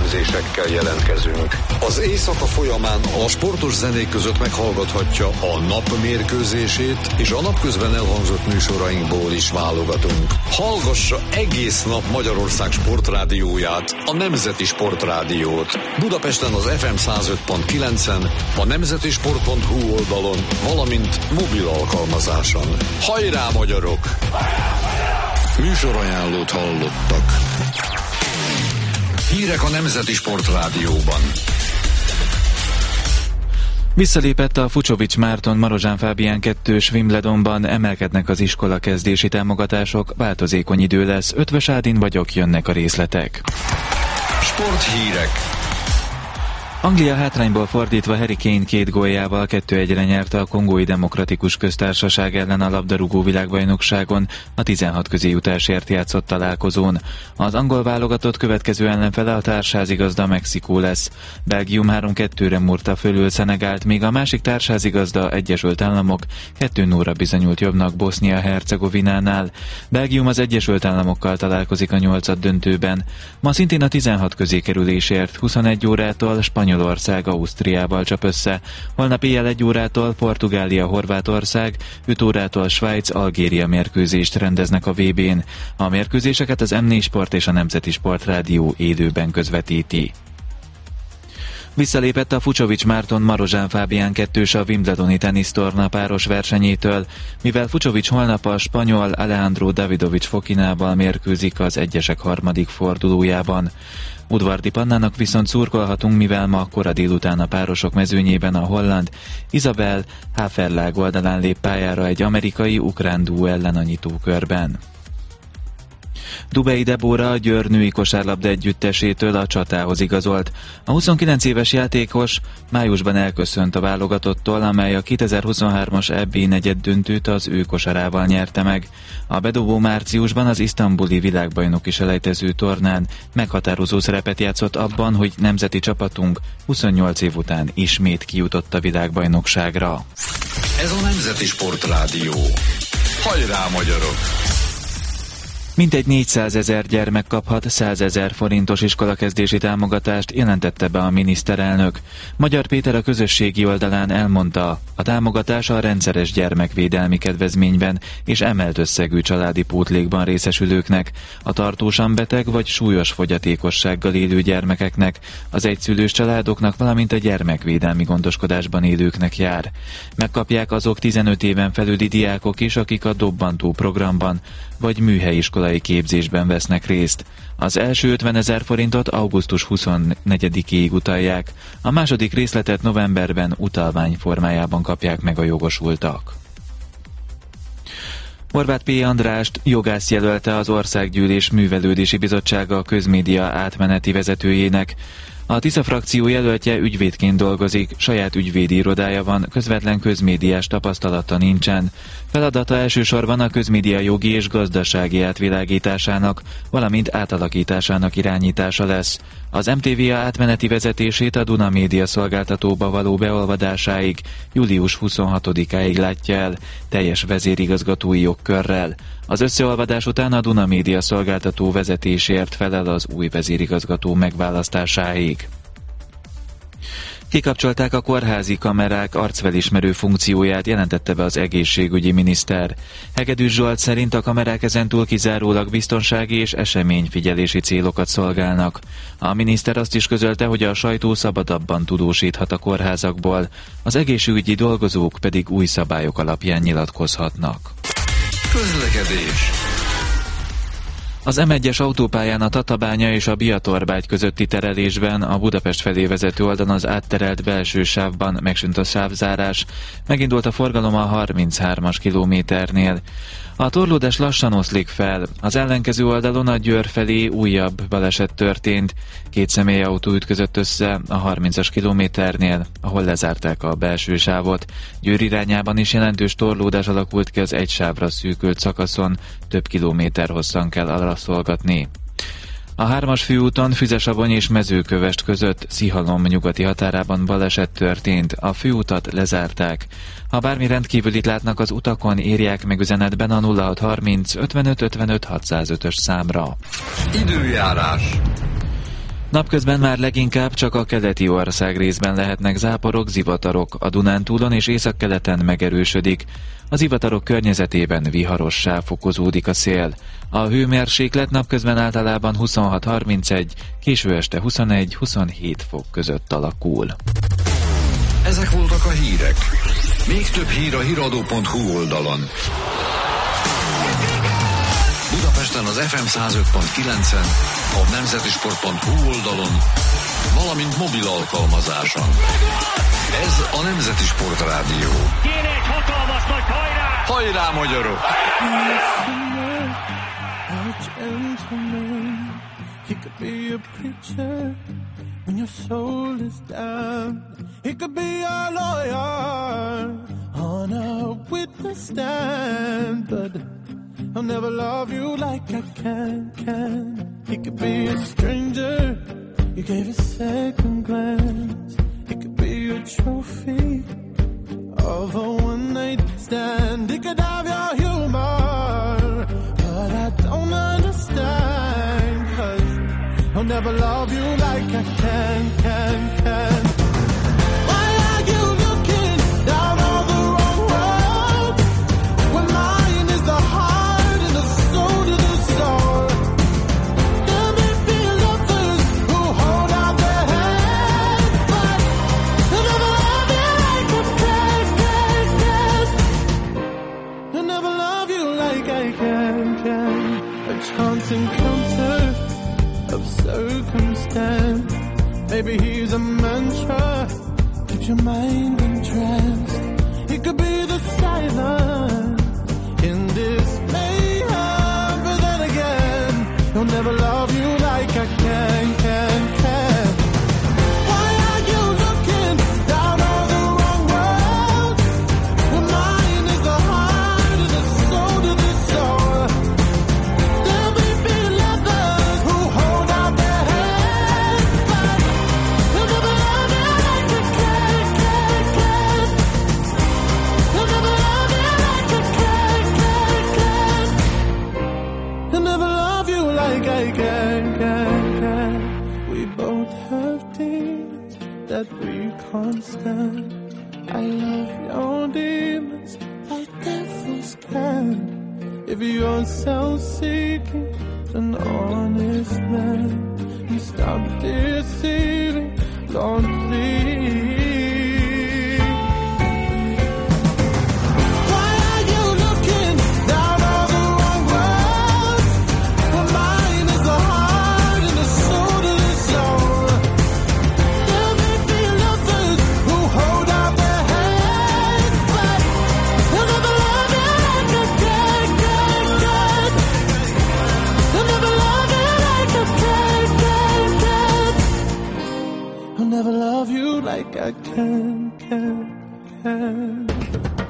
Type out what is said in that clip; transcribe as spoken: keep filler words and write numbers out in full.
mérkőzésekkel jelentkezünk. Az éjszaka folyamán a sportos zenék között meghallgathatja a nap mérkőzését, és a napközben elhangzott műsorainkból is válogatunk. Hallgassa egész nap Magyarország sportrádióját, a Nemzeti Sportrádiót. Budapesten az ef em száz öt pont kilencen, a nemzeti sport pont hu oldalon, valamint mobil alkalmazáson. Hajrá, magyarok! Műsorajánlót hallottak. Hírek a Nemzeti Sportrádióban. Visszalépett a Fucsovics Márton Marozsán Fábián kettős Wimbledonban, emelkednek az iskola kezdési támogatások, változékony idő lesz, Ötvös Ádin vagyok, jönnek a részletek. Sporthírek. Anglia hátrányból fordítva Harry Kane két góljával kettő egyre nyerte a Kongói Demokratikus Köztársaság ellen a labdarúgó világbajnokságon a tizenhat közéjutásért játszott találkozón. Az angol válogatott következő ellenfele a társházigazda Mexikó lesz. Belgium három kettőre murta fölül Szenegált, míg a másik társházigazda Egyesült Államok kettő nullra bizonyult jobbnak Bosznia-Hercegovinánál. Belgium az Egyesült Államokkal találkozik a nyolcad döntőben. Ma szintén a tizenhat közé kerülésért huszonegy órától Spanyolország Ausztriával csap össze. Holnap éjjel egy órától Portugália Horvátország, öt órától Svájc Algéria mérkőzést rendeznek a vé bén. A mérkőzéseket az em négy Sport és a Nemzeti Sportrádió élőben közvetíti. Visszalépett a Fucsovics Márton Marozsán Fábián kettős a Wimbledoni tenisztorna páros versenyétől, mivel Fucsovics holnap a spanyol Alejandro Davidovich Fokinával mérkőzik az egyesek harmadik fordulójában. Udvardi Pannának viszont szurkolhatunk, mivel ma kora délután a párosok mezőnyében a holland Isabel Haferlág oldalán lép pályára egy amerikai-ukrán duó ellen a nyitókörben. Dubei Debóra a Győr női kosárlabda együttesétől a Csatához igazolt. A huszonkilenc éves játékos májusban elköszönt a válogatottól, amely a kétezer-huszonhármas é bé negyeddöntőt az ő kosarával nyerte meg. A bedobó márciusban az isztambuli világbajnoki selejtező tornán meghatározó szerepet játszott abban, hogy nemzeti csapatunk huszonnyolc év után ismét kijutott a világbajnokságra. Ez a Nemzeti Sportrádió. Hajrá, magyarok! Mintegy négyszázezer gyermek kaphat százezer forintos iskolakezdési támogatást, jelentette be a miniszterelnök. Magyar Péter a közösségi oldalán elmondta, a támogatás a rendszeres gyermekvédelmi kedvezményben és emelt összegű családi pótlékban részesülőknek, a tartósan beteg vagy súlyos fogyatékossággal élő gyermekeknek, az egyszülős családoknak, valamint a gyermekvédelmi gondoskodásban élőknek jár. Megkapják azok tizenöt éven felüli diákok is, akik a dobbantó programban vagy műhelyiskolai képzésben vesznek részt. Az első ötvenezer forintot augusztus huszonnegyedikéig utalják, a második részletet novemberben utalvány formájában kapják meg a jogosultak. Horváth P. Andrást jogász jelölte az Országgyűlés Művelődési Bizottsága a közmédia átmeneti vezetőjének. A Tisza frakció jelöltje ügyvédként dolgozik, saját ügyvédi irodája van, közvetlen közmédiás tapasztalata nincsen. Feladata elsősorban a közmédia jogi és gazdasági átvilágításának, valamint átalakításának irányítása lesz. Az em té vé á átmeneti vezetését a Duna Média szolgáltatóba való beolvadásáig, július huszonhatodikáig látja el, teljes vezérigazgatói jogkörrel. Az összeolvadás után a Duna Média szolgáltató vezetésért felel az új vezérigazgató megválasztásáig. Kikapcsolták a kórházi kamerák arcfelismerő funkcióját, jelentette be az egészségügyi miniszter. Hegedűs Zsolt szerint a kamerák ezentúl kizárólag biztonsági és eseményfigyelési célokat szolgálnak. A miniszter azt is közölte, hogy a sajtó szabadabban tudósíthat a kórházakból, az egészségügyi dolgozók pedig új szabályok alapján nyilatkozhatnak. Közlekedés. Az em egyes autópályán a Tatabánya és a Biatorbágy közötti terelésben a Budapest felé vezető oldalon az átterelt belső sávban megsűnt a sávzárás, megindult a forgalom a harminchármas kilométernél. A torlódás lassan oszlik fel. Az ellenkező oldalon a Győr felé újabb baleset történt. Két személyautó ütközött össze a harmincas kilométernél, ahol lezárták a belső sávot. Győr irányában is jelentős torlódás alakult ki az egy sávra szűkült szakaszon, több kilométer hosszan kell araszolgatni. A hármas főúton Füzesabony és Mezőkövesd között Szihalom nyugati határában baleset történt, a főutat lezárták. Ha bármi rendkívülit látnak az utakon, írják meg üzenetben a nulla hat harminc ötvenöt ötvenöt hatszázötös számra. Időjárás. Napközben már leginkább csak a keleti ország részben lehetnek záporok, zivatarok, a Dunántúlon és északkeleten megerősödik. Az zivatarok környezetében viharossá fokozódik a szél. A hőmérséklet napközben általában huszonhat harmincegy, késő este huszonegy-huszonhét fok között alakul. Ezek voltak a hírek. Még több hír a híradó pont hu oldalon. Budapesten az ef em száz öt pont kilencen, a nemzetisport pont hu oldalon, valamint mobil alkalmazáson. Ez a Nemzeti Sport Rádió. Kéne egy hatalmas nagy hajrá! Hajrá, magyarok! He could be a preacher when your soul is down. He could be a lawyer on a witness stand, but I'll never love you like I can, can. He could be a stranger, you gave a second glance. He could be a trophy of a one-night stand. He could have your humor, but I don't understand, 'cause I'll never love you like I can, can, can. Why are you looking down on the wrong road when mine is the heart and the soul to the soul? There may be lovers who hold out their hands, but they'll never love you like I can, can, can. They'll never love you like I can, can. A chance encounter of circumstance. Maybe he's a mantra, keeps your mind entranced. He could be the silence in this mayhem, but then again, he'll never love you like I can, can, can. Why are you looking down on the wrong road when mine is the heart and the soul to the soul? There may be lovers who hold out their hands, but they'll never love you like I can, can, can. They'll never love you like I can, can, can. They'll never love you like I can, can, can. We both have demons that we can't stand. I love your demons like devils can. If you're self-seeking, an honest man, and stop deceiving, Lord, please. Why are you looking down on the wrong road when mine is the heart and the soul to the soul? There may be lovers who hold out their hands, but they'll never love you like I can, can, can. They'll never love you like I can, can, can. I'll never love you like I can, can, can.